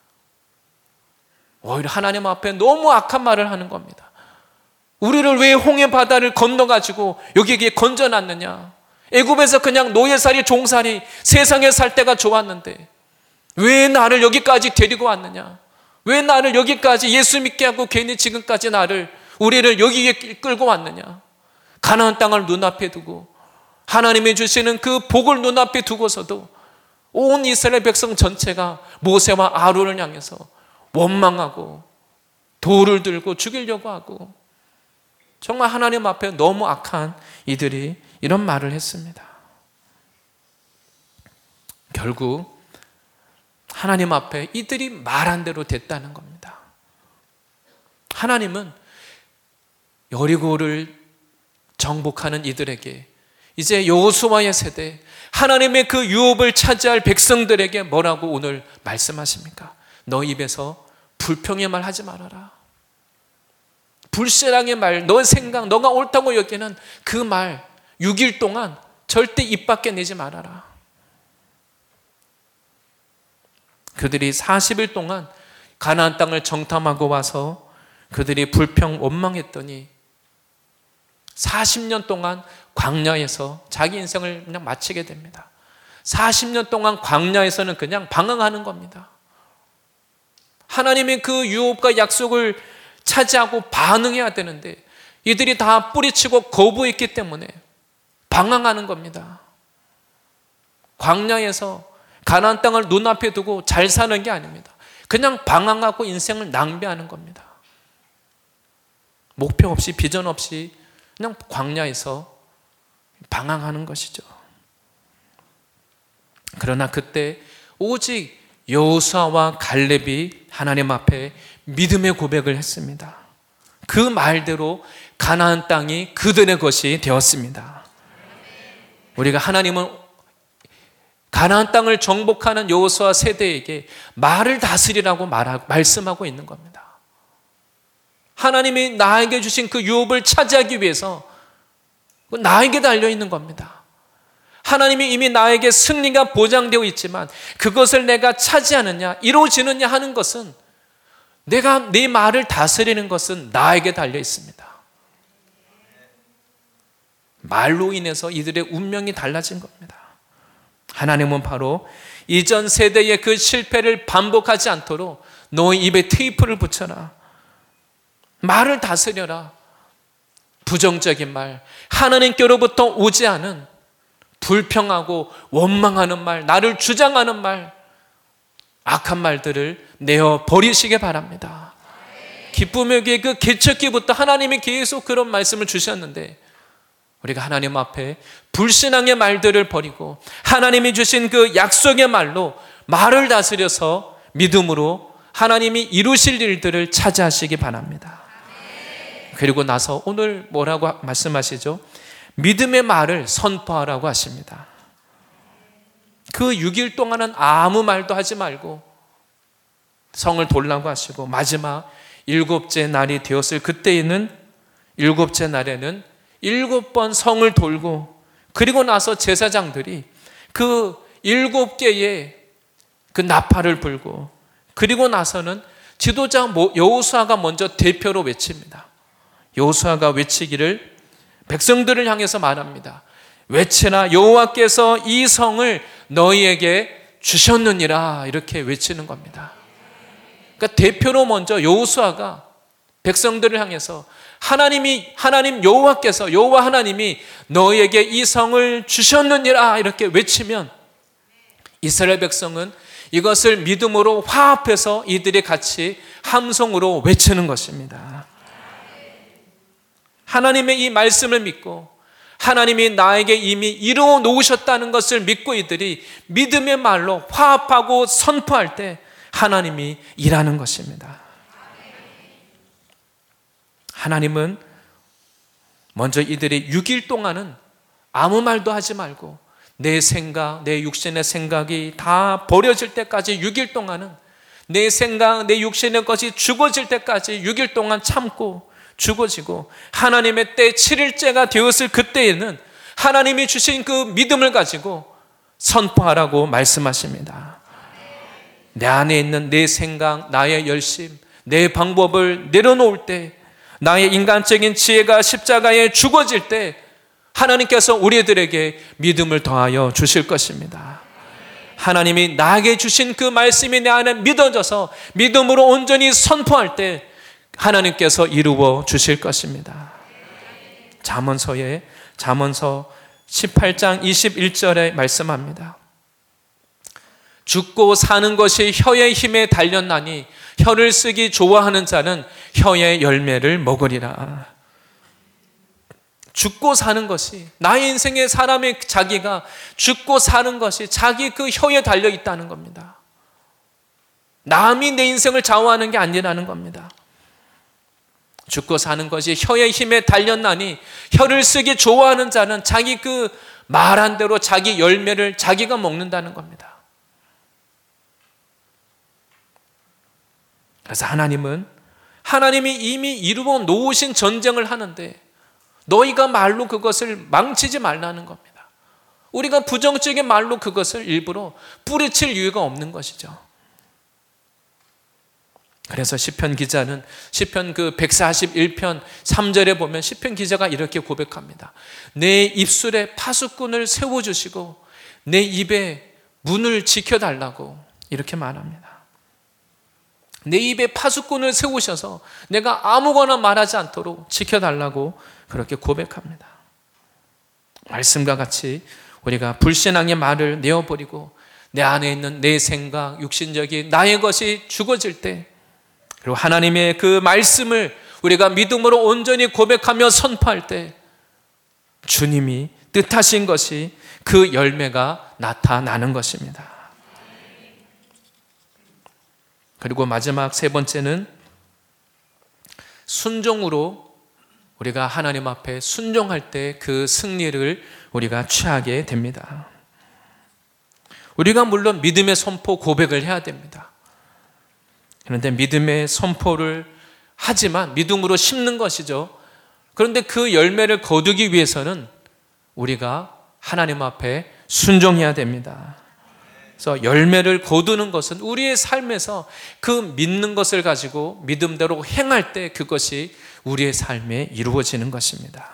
오히려 하나님 앞에 너무 악한 말을 하는 겁니다. 우리를 왜 홍해 바다를 건너가지고 여기에 건져놨느냐? 애굽에서 그냥 노예살이 종살이 세상에 살 때가 좋았는데 왜 나를 여기까지 데리고 왔느냐? 왜 나를 여기까지 예수 믿게 하고 괜히 지금까지 우리를 여기에 끌고 왔느냐? 가나안 땅을 눈앞에 두고 하나님이 주시는 그 복을 눈앞에 두고서도 온 이스라엘 백성 전체가 모세와 아론을 향해서 원망하고 돌을 들고 죽이려고 하고 정말 하나님 앞에 너무 악한 이들이 이런 말을 했습니다. 결국 하나님 앞에 이들이 말한 대로 됐다는 겁니다. 하나님은 여리고를 정복하는 이들에게, 이제 여호수아의 세대, 하나님의 그 유업을 차지할 백성들에게 뭐라고 오늘 말씀하십니까? 너 입에서 불평의 말 하지 말아라. 불신앙의 말, 너 생각, 너가 옳다고 여기는 그 말 6일 동안 절대 입 밖에 내지 말아라. 그들이 40일 동안 가나안 땅을 정탐하고 와서 그들이 불평 원망했더니 40년 동안 광야에서 자기 인생을 그냥 마치게 됩니다. 40년 동안 광야에서는 그냥 방황하는 겁니다. 하나님의 그 유업과 약속을 차지하고 반응해야 되는데 이들이 다 뿌리치고 거부했기 때문에 방황하는 겁니다. 광야에서 가나안 땅을 눈앞에 두고 잘 사는 게 아닙니다. 그냥 방황하고 인생을 낭비하는 겁니다. 목표 없이 비전 없이 그냥 광야에서 방황하는 것이죠. 그러나 그때 오직 여호수아와 갈렙이 하나님 앞에 믿음의 고백을 했습니다. 그 말대로 가나안 땅이 그들의 것이 되었습니다. 우리가 하나님은 가나안 땅을 정복하는 여호수아 세대에게 말을 다스리라고 말씀하고 있는 겁니다. 하나님이 나에게 주신 그 유업을 차지하기 위해서 나에게 달려있는 겁니다. 하나님이 이미 나에게 승리가 보장되어 있지만 그것을 내가 차지하느냐, 이루어지느냐 하는 것은, 내가 내 말을 다스리는 것은 나에게 달려 있습니다. 말로 인해서 이들의 운명이 달라진 겁니다. 하나님은 바로 이전 세대의 그 실패를 반복하지 않도록 너의 입에 테이프를 붙여라. 말을 다스려라. 부정적인 말, 하나님께로부터 오지 않은 불평하고 원망하는 말, 나를 주장하는 말, 악한 말들을 내어 버리시기 바랍니다. 기쁨의 귀에 그 개척기부터 하나님이 계속 그런 말씀을 주셨는데 우리가 하나님 앞에 불신앙의 말들을 버리고 하나님이 주신 그 약속의 말로 말을 다스려서 믿음으로 하나님이 이루실 일들을 차지하시기 바랍니다. 그리고 나서 오늘 뭐라고 말씀하시죠? 믿음의 말을 선포하라고 하십니다. 그 6일 동안은 아무 말도 하지 말고 성을 돌라고 하시고, 마지막 7째 날이 되었을 그때에는 7째 날에는 7번 성을 돌고, 그리고 나서 제사장들이 그 7개의 그 나팔을 불고, 그리고 나서는 지도자 여호수아가 먼저 대표로 외칩니다. 여호수아가 외치기를 백성들을 향해서 말합니다. 외치라, 여호와께서 이 성을 너희에게 주셨느니라. 이렇게 외치는 겁니다. 그러니까 대표로 먼저 여호수아가 백성들을 향해서 하나님 여호와께서, 여호와 하나님이 너희에게 이 성을 주셨느니라 이렇게 외치면 이스라엘 백성은 이것을 믿음으로 화합해서 이들이 같이 함성으로 외치는 것입니다. 하나님의 이 말씀을 믿고 하나님이 나에게 이미 이루어 놓으셨다는 것을 믿고 이들이 믿음의 말로 화합하고 선포할 때 하나님이 일하는 것입니다. 하나님은 먼저 이들이 6일 동안은 아무 말도 하지 말고 내 생각, 내 육신의 생각이 다 버려질 때까지 6일 동안은 내 생각, 내 육신의 것이 죽어질 때까지 6일 동안 참고 죽어지고, 하나님의 때 7일째가 되었을 그때에는 하나님이 주신 그 믿음을 가지고 선포하라고 말씀하십니다. 내 안에 있는 내 생각, 나의 열심, 내 방법을 내려놓을 때, 나의 인간적인 지혜가 십자가에 죽어질 때 하나님께서 우리들에게 믿음을 더하여 주실 것입니다. 하나님이 나에게 주신 그 말씀이 내 안에 믿어져서 믿음으로 온전히 선포할 때 하나님께서 이루어 주실 것입니다. 잠언서 18장 21절에 말씀합니다. 죽고 사는 것이 혀의 힘에 달렸나니 혀를 쓰기 좋아하는 자는 혀의 열매를 먹으리라. 죽고 사는 것이, 나의 인생의 사람의 자기가 죽고 사는 것이 자기 그 혀에 달려 있다는 겁니다. 남이 내 인생을 좌우하는 게 아니라는 겁니다. 죽고 사는 것이 혀의 힘에 달렸나니 혀를 쓰기 좋아하는 자는 자기 그 말한 대로 자기 열매를 자기가 먹는다는 겁니다. 그래서 하나님이 이미 이루어 놓으신 전쟁을 하는데 너희가 말로 그것을 망치지 말라는 겁니다. 우리가 부정적인 말로 그것을 일부러 뿌리칠 이유가 없는 것이죠. 그래서 시편 기자는 시편 그 141편 3절에 보면 시편 기자가 이렇게 고백합니다. 내 입술에 파수꾼을 세워주시고 내 입에 문을 지켜달라고 이렇게 말합니다. 내 입에 파수꾼을 세우셔서 내가 아무거나 말하지 않도록 지켜달라고 그렇게 고백합니다. 말씀과 같이 우리가 불신앙의 말을 내어버리고 내 안에 있는 내 생각, 육신적인 나의 것이 죽어질 때, 그리고 하나님의 그 말씀을 우리가 믿음으로 온전히 고백하며 선포할 때 주님이 뜻하신 것이 그 열매가 나타나는 것입니다. 그리고 마지막 세 번째는 순종으로 우리가 하나님 앞에 순종할 때 그 승리를 우리가 취하게 됩니다. 우리가 물론 믿음의 선포 고백을 해야 됩니다. 그런데 믿음의 선포를 하지만 믿음으로 심는 것이죠. 그런데 그 열매를 거두기 위해서는 우리가 하나님 앞에 순종해야 됩니다. 그래서 열매를 거두는 것은 우리의 삶에서 그 믿는 것을 가지고 믿음대로 행할 때 그것이 우리의 삶에 이루어지는 것입니다.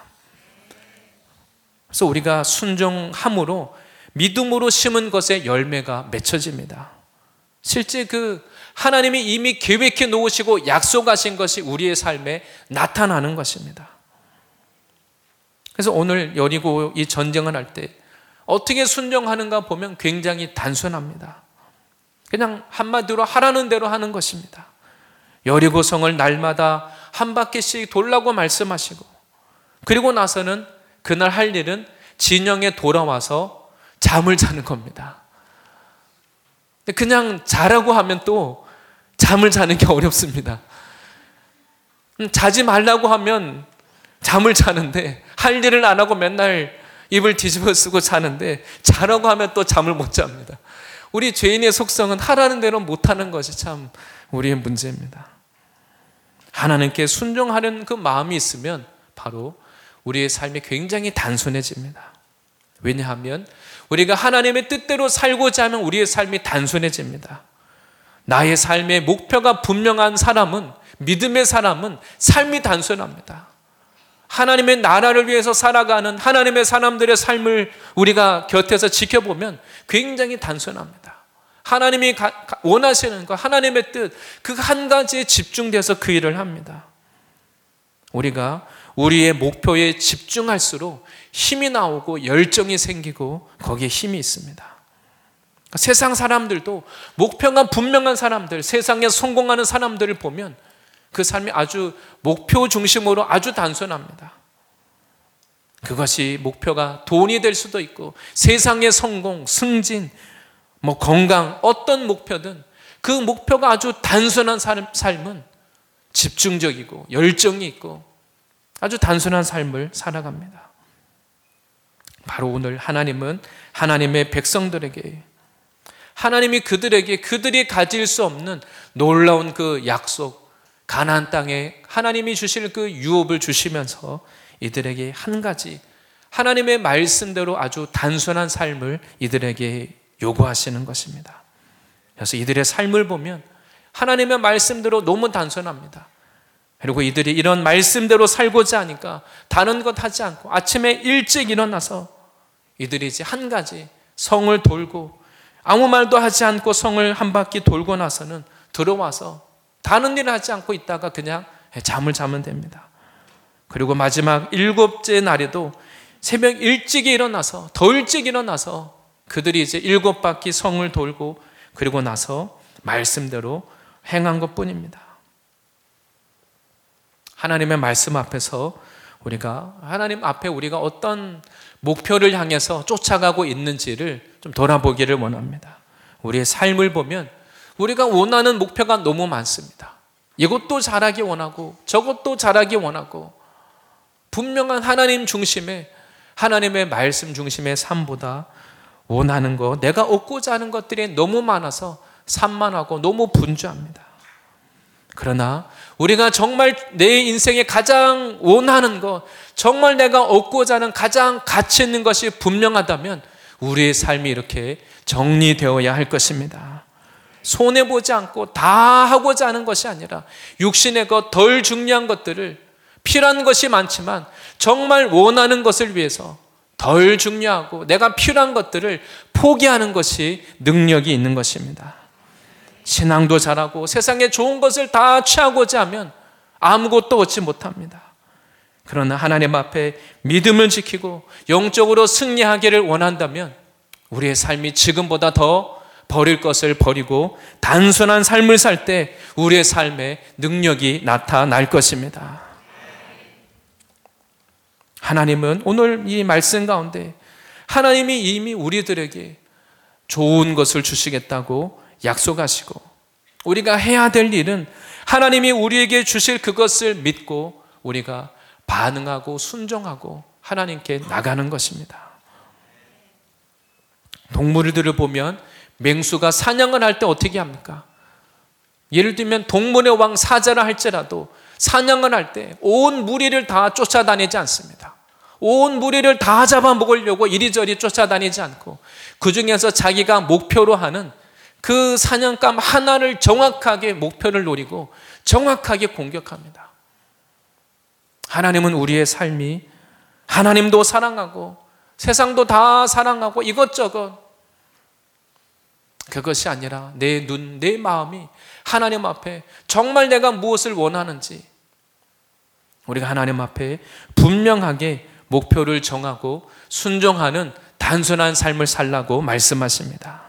그래서 우리가 순종함으로 믿음으로 심은 것의 열매가 맺혀집니다. 실제 그 하나님이 이미 계획해 놓으시고 약속하신 것이 우리의 삶에 나타나는 것입니다. 그래서 오늘 여리고 이 전쟁을 할 때 어떻게 순종하는가 보면 굉장히 단순합니다. 그냥 한마디로 하라는 대로 하는 것입니다. 여리고성을 날마다 한 바퀴씩 돌라고 말씀하시고, 그리고 나서는 그날 할 일은 진영에 돌아와서 잠을 자는 겁니다. 그냥 자라고 하면 또 잠을 자는 게 어렵습니다. 자지 말라고 하면 잠을 자는데, 할 일을 안 하고 맨날 입을 뒤집어 쓰고 자는데 자라고 하면 또 잠을 못 잡니다. 우리 죄인의 속성은 하라는 대로 못하는 것이 참 우리의 문제입니다. 하나님께 순종하는 그 마음이 있으면 바로 우리의 삶이 굉장히 단순해집니다. 왜냐하면 우리가 하나님의 뜻대로 살고자 하면 우리의 삶이 단순해집니다. 나의 삶의 목표가 분명한 사람은, 믿음의 사람은 삶이 단순합니다. 하나님의 나라를 위해서 살아가는 하나님의 사람들의 삶을 우리가 곁에서 지켜보면 굉장히 단순합니다. 하나님이 원하시는 것, 하나님의 뜻, 그 한 가지에 집중돼서 그 일을 합니다. 우리가 우리의 목표에 집중할수록 힘이 나오고 열정이 생기고 거기에 힘이 있습니다. 세상 사람들도 목표가 분명한 사람들, 세상에 성공하는 사람들을 보면 그 삶이 아주 목표 중심으로 아주 단순합니다. 그것이 목표가 돈이 될 수도 있고 세상의 성공, 승진, 건강, 어떤 목표든 그 목표가 아주 단순한 삶은 집중적이고 열정이 있고 아주 단순한 삶을 살아갑니다. 바로 오늘 하나님은 하나님의 백성들에게, 하나님이 그들이 가질 수 없는 놀라운 그 약속, 가나안 땅에 하나님이 주실 그 유업을 주시면서 이들에게 한 가지 하나님의 말씀대로 아주 단순한 삶을 이들에게 요구하시는 것입니다. 그래서 이들의 삶을 보면 하나님의 말씀대로 너무 단순합니다. 그리고 이들이 이런 말씀대로 살고자 하니까 다른 것 하지 않고 아침에 일찍 일어나서 이들이 이제 한 가지 성을 돌고 아무 말도 하지 않고 성을 한 바퀴 돌고 나서는 들어와서 다른 일을 하지 않고 있다가 그냥 잠을 자면 됩니다. 그리고 마지막 7째 날에도 새벽 일찍 일어나서, 더 일찍 일어나서 그들이 이제 7바퀴 성을 돌고 그리고 나서 말씀대로 행한 것 뿐입니다. 하나님의 말씀 앞에서 하나님 앞에 우리가 어떤 목표를 향해서 쫓아가고 있는지를 좀 돌아보기를 원합니다. 우리의 삶을 보면 우리가 원하는 목표가 너무 많습니다. 이것도 잘하기 원하고 저것도 잘하기 원하고 분명한 하나님 중심의, 하나님의 말씀 중심의 삶보다 원하는 것, 내가 얻고자 하는 것들이 너무 많아서 산만하고 너무 분주합니다. 그러나 우리가 정말 내 인생에 가장 원하는 것, 정말 내가 얻고자 하는 가장 가치 있는 것이 분명하다면 우리의 삶이 이렇게 정리되어야 할 것입니다. 손해보지 않고 다 하고자 하는 것이 아니라 육신의 것, 덜 중요한 것들을, 필요한 것이 많지만 정말 원하는 것을 위해서 덜 중요하고 내가 필요한 것들을 포기하는 것이 능력이 있는 것입니다. 신앙도 잘하고 세상에 좋은 것을 다 취하고자 하면 아무것도 얻지 못합니다. 그러나 하나님 앞에 믿음을 지키고 영적으로 승리하기를 원한다면 우리의 삶이 지금보다 더 버릴 것을 버리고 단순한 삶을 살 때 우리의 삶에 능력이 나타날 것입니다. 하나님은 오늘 이 말씀 가운데 하나님이 이미 우리들에게 좋은 것을 주시겠다고 약속하시고 우리가 해야 될 일은 하나님이 우리에게 주실 그것을 믿고 우리가 반응하고 순종하고 하나님께 나가는 것입니다. 동물들을 보면 맹수가 사냥을 할 때 어떻게 합니까? 예를 들면 동물의 왕 사자라 할지라도 사냥을 할 때 온 무리를 다 쫓아다니지 않습니다. 온 무리를 다 잡아먹으려고 이리저리 쫓아다니지 않고 그 중에서 자기가 목표로 하는 그 사냥감 하나를 정확하게 목표를 노리고 정확하게 공격합니다. 하나님은 우리의 삶이 하나님도 사랑하고 세상도 다 사랑하고 이것저것 그것이 아니라 내 눈, 내 마음이 하나님 앞에 정말 내가 무엇을 원하는지 우리가 하나님 앞에 분명하게 목표를 정하고 순종하는 단순한 삶을 살라고 말씀하십니다.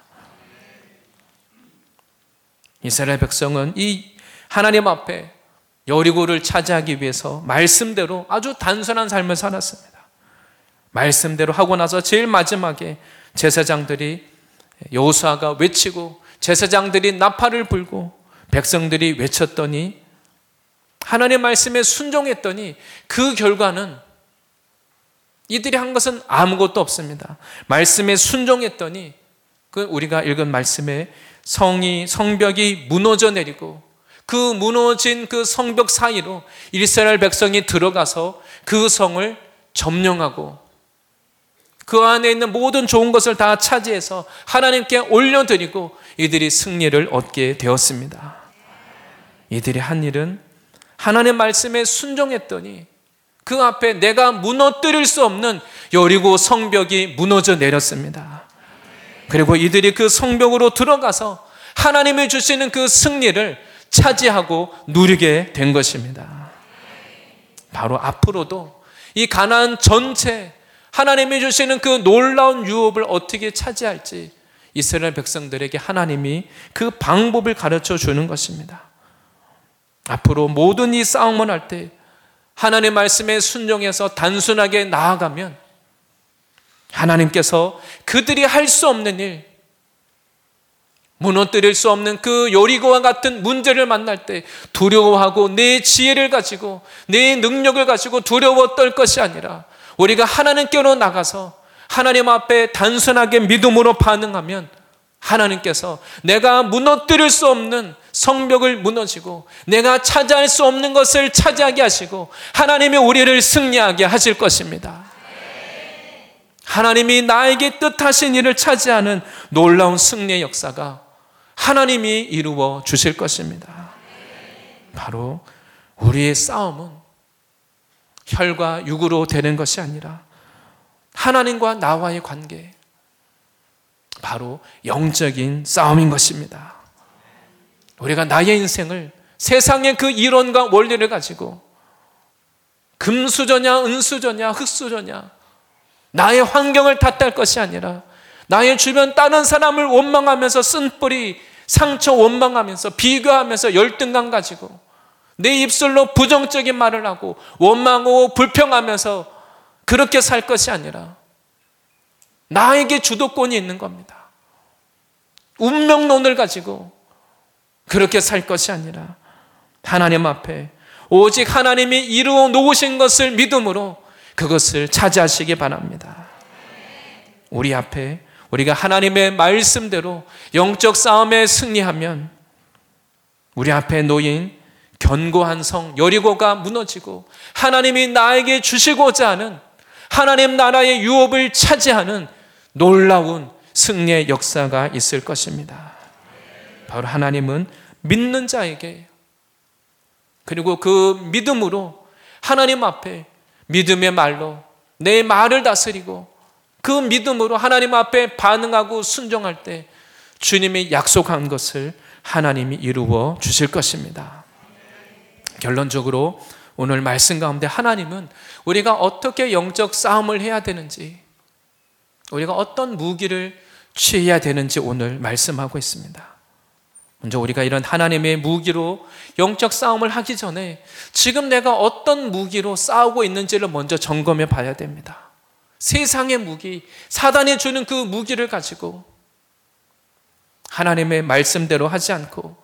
이스라엘 백성은 이 하나님 앞에 여리고를 차지하기 위해서 말씀대로 아주 단순한 삶을 살았습니다. 말씀대로 하고 나서 제일 마지막에 제사장들이 여호수아가 외치고 제사장들이 나팔을 불고 백성들이 외쳤더니 하나님의 말씀에 순종했더니 그 결과는 이들이 한 것은 아무것도 없습니다. 말씀에 순종했더니 그 우리가 읽은 말씀에 성벽이 무너져 내리고 그 무너진 그 성벽 사이로 이스라엘 백성이 들어가서 그 성을 점령하고 그 안에 있는 모든 좋은 것을 다 차지해서 하나님께 올려드리고 이들이 승리를 얻게 되었습니다. 이들이 한 일은 하나님의 말씀에 순종했더니 그 앞에 내가 무너뜨릴 수 없는 여리고 성벽이 무너져 내렸습니다. 그리고 이들이 그 성벽으로 들어가서 하나님이 주시는 그 승리를 차지하고 누리게 된 것입니다. 바로 앞으로도 이 가나안 전체 하나님이 주시는 그 놀라운 유업을 어떻게 차지할지 이스라엘 백성들에게 하나님이 그 방법을 가르쳐 주는 것입니다. 앞으로 모든 이 싸움을 할 때 하나님의 말씀에 순종해서 단순하게 나아가면 하나님께서 그들이 할 수 없는 일, 무너뜨릴 수 없는 그 여리고와 같은 문제를 만날 때 두려워하고 내 지혜를 가지고 내 능력을 가지고 두려워 떨 것이 아니라 우리가 하나님께로 나가서 하나님 앞에 단순하게 믿음으로 반응하면 하나님께서 내가 무너뜨릴 수 없는 성벽을 무너지고 내가 차지할 수 없는 것을 차지하게 하시고 하나님이 우리를 승리하게 하실 것입니다. 하나님이 나에게 뜻하신 일을 차지하는 놀라운 승리의 역사가 하나님이 이루어 주실 것입니다. 바로 우리의 싸움은 혈과 육으로 되는 것이 아니라 하나님과 나와의 관계, 바로 영적인 싸움인 것입니다. 우리가 나의 인생을 세상의 그 이론과 원리를 가지고 금수저냐 은수저냐 흙수저냐 나의 환경을 탓할 것이 아니라 나의 주변 다른 사람을 원망하면서 쓴뿌리 상처 원망하면서 비교하면서 열등감 가지고 내 입술로 부정적인 말을 하고 원망하고 불평하면서 그렇게 살 것이 아니라 나에게 주도권이 있는 겁니다. 운명론을 가지고 그렇게 살 것이 아니라 하나님 앞에 오직 하나님이 이루어 놓으신 것을 믿음으로 그것을 차지하시기 바랍니다. 우리 앞에 우리가 하나님의 말씀대로 영적 싸움에 승리하면 우리 앞에 놓인 견고한 성 여리고가 무너지고 하나님이 나에게 주시고자 하는 하나님 나라의 유업을 차지하는 놀라운 승리의 역사가 있을 것입니다. 바로 하나님은 믿는 자에게, 그리고 그 믿음으로 하나님 앞에 믿음의 말로 내 말을 다스리고 그 믿음으로 하나님 앞에 반응하고 순종할 때 주님이 약속한 것을 하나님이 이루어 주실 것입니다. 결론적으로 오늘 말씀 가운데 하나님은 우리가 어떻게 영적 싸움을 해야 되는지, 우리가 어떤 무기를 취해야 되는지 오늘 말씀하고 있습니다. 먼저 우리가 이런 하나님의 무기로 영적 싸움을 하기 전에 지금 내가 어떤 무기로 싸우고 있는지를 먼저 점검해 봐야 됩니다. 세상의 무기, 사단이 주는 그 무기를 가지고 하나님의 말씀대로 하지 않고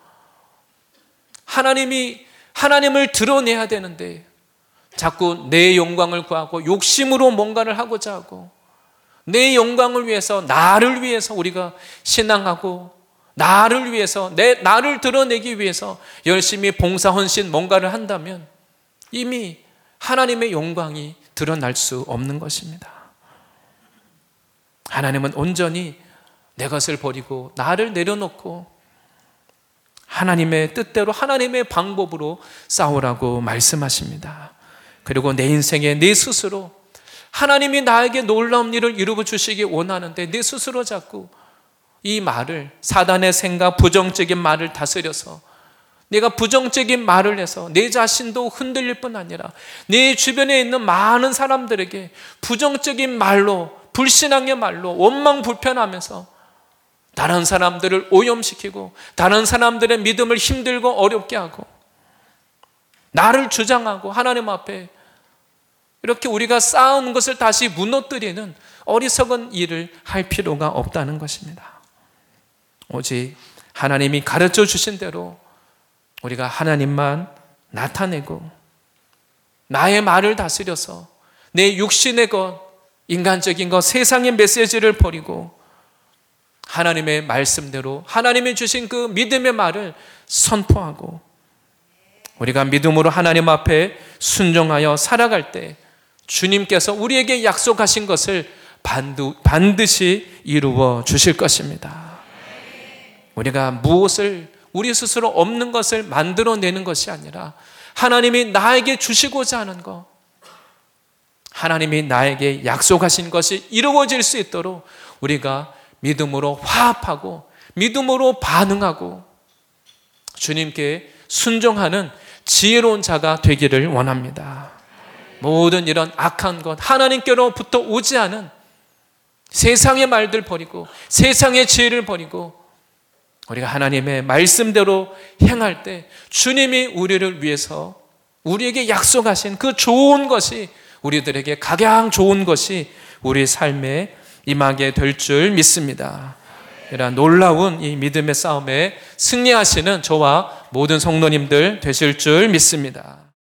하나님을 드러내야 되는데 자꾸 내 영광을 구하고 욕심으로 뭔가를 하고자 하고 내 영광을 위해서, 나를 위해서 우리가 신앙하고 나를 위해서, 나를 드러내기 위해서 열심히 봉사, 헌신 뭔가를 한다면 이미 하나님의 영광이 드러날 수 없는 것입니다. 하나님은 온전히 내 것을 버리고 나를 내려놓고 하나님의 뜻대로 하나님의 방법으로 싸우라고 말씀하십니다. 그리고 내 인생에 내 스스로 하나님이 나에게 놀라운 일을 이루어 주시기 원하는데 내 스스로 자꾸 이 말을, 사단의 생각, 부정적인 말을 다스려서 내가 부정적인 말을 해서 내 자신도 흔들릴 뿐 아니라 내 주변에 있는 많은 사람들에게 부정적인 말로, 불신앙의 말로 원망 불편하면서 다른 사람들을 오염시키고 다른 사람들의 믿음을 힘들고 어렵게 하고 나를 주장하고 하나님 앞에 이렇게 우리가 쌓은 것을 다시 무너뜨리는 어리석은 일을 할 필요가 없다는 것입니다. 오직 하나님이 가르쳐 주신 대로 우리가 하나님만 나타내고 나의 말을 다스려서 내 육신의 것, 인간적인 것, 세상의 메시지를 버리고 하나님의 말씀대로 하나님이 주신 그 믿음의 말을 선포하고 우리가 믿음으로 하나님 앞에 순종하여 살아갈 때 주님께서 우리에게 약속하신 것을 반드시 이루어 주실 것입니다. 우리가 무엇을, 우리 스스로 없는 것을 만들어내는 것이 아니라 하나님이 나에게 주시고자 하는 것, 하나님이 나에게 약속하신 것이 이루어질 수 있도록 우리가 믿음으로 화합하고 믿음으로 반응하고 주님께 순종하는 지혜로운 자가 되기를 원합니다. 모든 이런 악한 것, 하나님께로부터 오지 않은 세상의 말들 버리고 세상의 지혜를 버리고 우리가 하나님의 말씀대로 행할 때 주님이 우리를 위해서 우리에게 약속하신 그 좋은 것이, 우리들에게 가장 좋은 것이 우리 삶에 임하게 될 줄 믿습니다. 이러한 놀라운 이 믿음의 싸움에 승리하시는 저와 모든 성도님들 되실 줄 믿습니다.